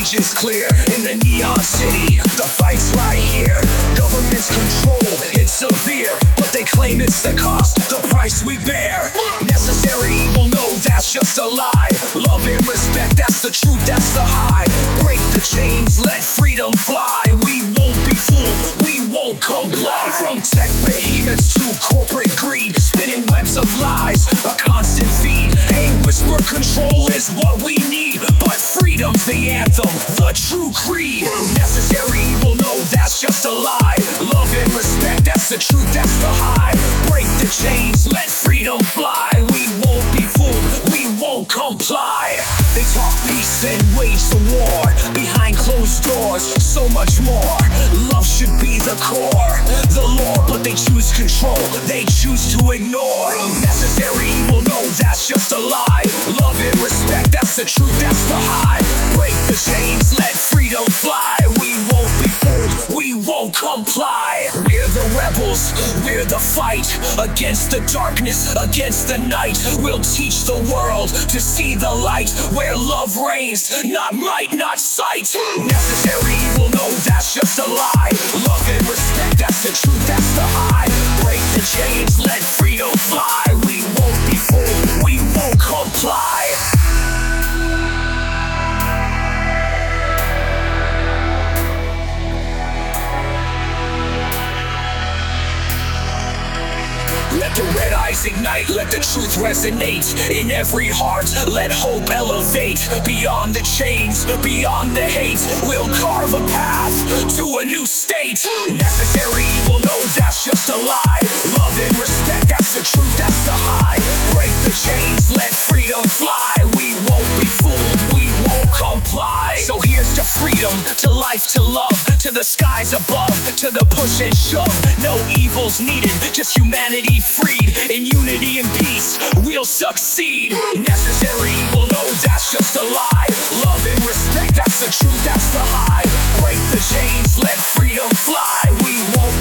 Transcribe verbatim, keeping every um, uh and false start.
message is clear. In the neon city, the fight's right here. Government's control, it's severe, but they claim it's the cost, the price we bear. Necessary evil, no, that's just a lie. Love and respect, that's the truth, that's the high. Break the chains, let freedom fly. We won't be fooled, we won't comply. From tech behemoths to corporate greed, spinning webs of lies, a constant feed. Hey, whisper control is what we need, but freedom's the anthem, the true creed. Necessary evil, no, that's just a lie. Love and respect, that's the truth, that's the high. Break the chains, let freedom fly. We won't be fooled, we won't comply. They talk peace and wage the war behind closed doors, so much more. Love should be the core, the law, but they choose control, they choose to ignore. Necessary evil, no, that's just a lie. Love and respect, that's the truth, that's the high. Break the chains, let freedom fly. We won't be fooled, we won't comply. We're the rebels, we're the fight, against the darkness, against the night. We'll teach the world to see the light, where love reigns, not might, not sight. Necessary evil, no, that's just a lie. Love and respect, that's the truth, that's the high. Break the chains, let freedom fly. We won't be fooled, we won't comply. Let the red eyes ignite, let the truth resonate in every heart, let hope elevate. Beyond the chains, beyond the hate, we'll carve a path to a new state. Necessary evil, no, that's just a lie. Love and respect, that's the truth, that's the high. Break the chains, let freedom fly. We won't be fooled, we won't comply. So here's to freedom, to life, to love, to the skies above, to the push and shove. No evils needed, just humanity freed. In unity and peace, we'll succeed. Necessary evil, no, that's just a lie. Love and respect, that's the truth, that's the high. Break the chains, let freedom fly. We won't